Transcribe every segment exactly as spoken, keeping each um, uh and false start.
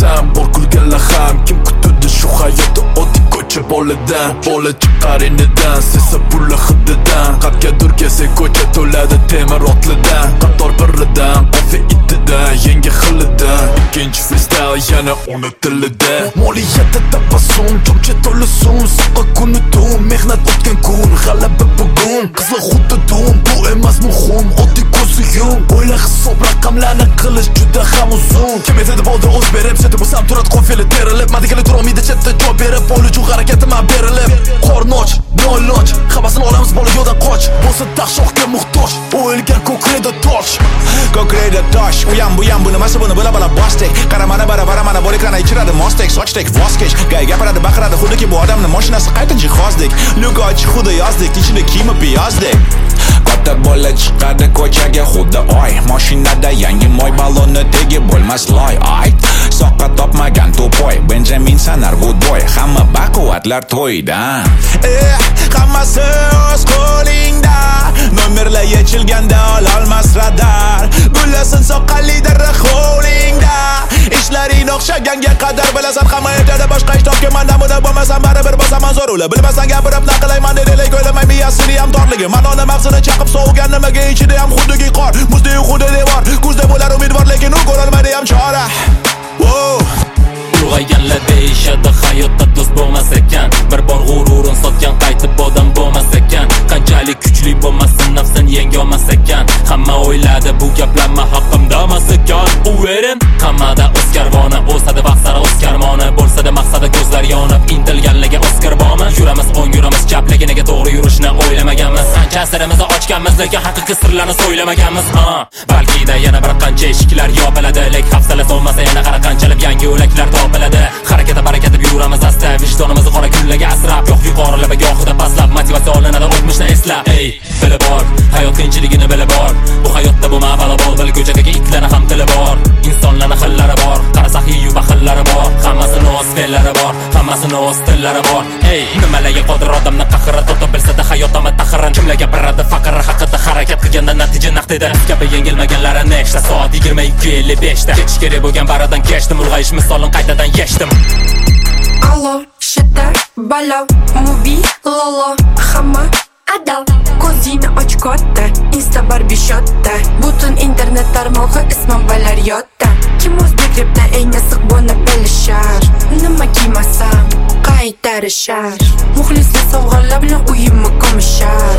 desam bor kulganlar ham kim kutadi shu hayotda oddiy ko'cha boladan bola chiqar inidan sesa pulli hididan qatgadur kelsa ko'cha to'ladi temir otlidan qator biridan qofi itidan yangi xilidan ikkinchi freestyle yana uni tilida moliyatda tabassum chokcha to'la so'm soqqa kuni tun mehnat o'tgan kun g'alaba bugun qizil xuddi dum bu emas muhim oddiy ko'zi yum o'yla hisob raqamlarni qilish juda ham uzun kim etadi bo'ldi o'z berib seti bo'lsam turadi qofili terilib madikali turolmaydi chetda javob berib bola uchun harakatima berilib qornoch noiloj hammasini olamiz bola yo'ldan qoch bo'lsa taqshoqga muhtoj o'yilgan ko'krayda tosh ko'krayda tosh uyam buyam bu nimasi buni bila bila boshdek qaramana baravara mana bor ekrana ichiradi mostek sochdek voz kech gay gapiradi baqiradi xuddiki bu odamni mashinasi qayta jihozdek lugoch xuddi yozdek ichida kiyimi piyozdek katta bola chiqadi ko'chaga xuddi oy mashinada yangi moy balloni tegib bo'lmas loy ayt soqqa topmagan to'poy Benjamin sanar good boy hamma baquvvatlar to'yda eh hammasi o'z qo'lingda nomerlar yechilganda ololmas radar gullasin soqqali darra qo'lingda ishlaring o'xshaganga qadar bilasan hamma ertada boshqa ish topganman namuna bo'lmasam baribir bosaman zo'r ula bilmasang gapirib naqilayman dedilay ko'ylamay miyasini ham torligi manoni mag'zini chaqib sovugan nimaga ichida ham xuddiki qor muzdek xuddi devor kuzda bo'lar umidvor lekin u ko'rolmaydi ham chora ulg'ayganlar deyishadi hayotda do'st bo'lmas ekan bir bor g'ururin sotgan qaytib odam bo'lmas ekan qanchalik kuchli bo'lmasin nafsin yenga olmas ekan hamma o'yladi bu gaplarma haqqimda emas ekan u erim hammada o'z karvoni o'sadi vaqt sari o'z karmoni bo'lsa-da maqsadi ko'zlar yonib intilganligi Oskar bormi yuramiz o'ng yuramiz chap lekin to'g'ri yurishni o'ylamaganmiz qancha sirimizni ochganmiz lekin haqiqiy sirlarni so'ylamaganmiz ha balki-da yana bir qancha eshiklar yopiladi lek hafsala solmasa yana qara qanchalik yangi yo'laklar topiladi harakatda barakat deb yuramiz asta vijdonimizni qora kunlarga asrab yo'q yuqorilab gohida pastlab motivatsiya olinadi o'tmishni eslab ey bilib bor hayot qiyinchiligini bilib bor bu hayotda bu ma'vola bor bil ko'chadagi itlarni ham tili bor insonlarning xillari bor qarasak yu baxillari bor hammasini o'z fe'llari bor hammasini o'z tillari bor ey nimalarga qodir odamni qahri to'xtab bilsa-da hayot ama taxran kimlar gapiradi faqir haqida harakat qilganda natija naqdida kabi yengilmaganlari nechta soat yigirma ikki ellik beshda ketish kerak bo'lgan baradan kechdim ulg'ayish misolin qaytadan yechdim allo shita balo movie lolo hamma adal ko'zingni och katta insta barbishotda butun internet tarmog'i ismim balar yotda kim o'zbek repda eng nasiq buni bilishar nima kiymasam qaytarishar muxlislar sovg'alar bilan uyimni ko'mishar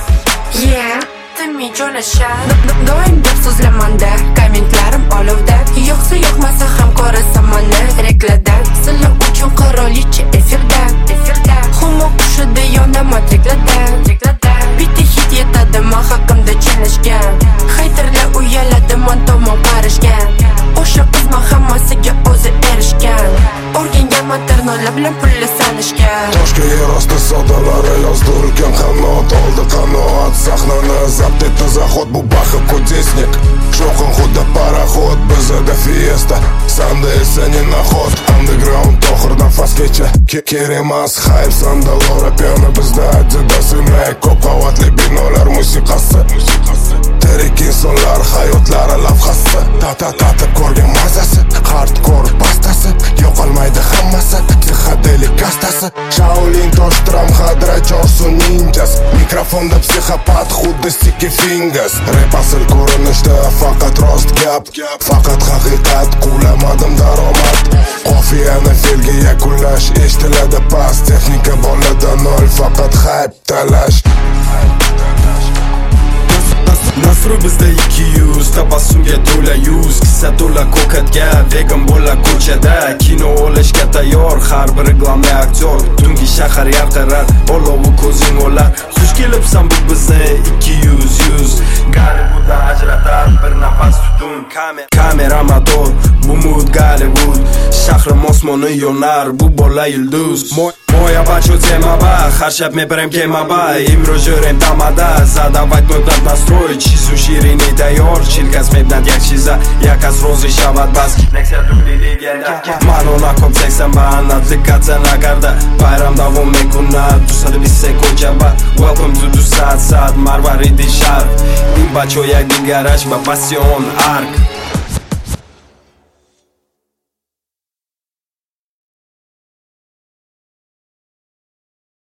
yeah timi jo'nashar doim deb so'zlamanda kommentlarim olovda yo'qsa yo'qmasa ham ko'rasan mani rekladan sizlar uchun qirolicha efirda efirda humo qushida yonaman tekladan tekladan bitta hit yetadimi haqimda chalishgan hayterlar uyaladi man tomon qarishgan o'sha qizma hammasiga o'zi erishgan o'rganganman ternolar bilan pulli sanishgan toshga yer osti sodalari yozdirgan qanot oldi qanoat sahnani zabt etdi zahot bu baxi kudesnik shovqin xuddi paraxod bizada fiesta sanda esa не наход underground tohirdan fasgacha kerak emas hype sandalora piano bizda adidasi mak ko'p qavatli binolar musiqasi tirik insonlar hayotlari lavhasi tata tatib ko'rgan mazasi hardcore pastasi yo'qolmaydi hammasi psixodelik kastasi shaolin tosh tram hadra chorsu ninjas mikrofonda psixopat xuddi sticky fingers rap asl ko'rinishda faqat rost gap faqat haqiqat qulamadim daromad qofiyani felga yakunlash eshitiladi past texnika bolada nol faqat hype talash Nasru bizda ikki yuz tabassumga to'la yuz kissa to'la ko'katga vegan bola ko'chada kino olishga tayyor har bir glavniy aktyor tungi shahar yarqirar olovi ko'zing olar xush kelibsan bu bizni ikki yuz yuz Gollywooddan ajratar bir nafas tutun kamera motor bu mood Gollywood shahrim osmoni yonar bu bola yulduz Moja bacio temaba, harshab me prem kemaba Imro жирем тамада, задавать мебнат настрой Чизу ширини тайор, чилкас мебнат як чиза Як аз рози шавад бас, нексер дули легенда Мано накоп сексам ба, надликаца накарда Байрам давом мекунад, дусад бисе коҷаба Welcome to Dusad Sad, Marvarid shar In бачо як дин гараж ба пасион арк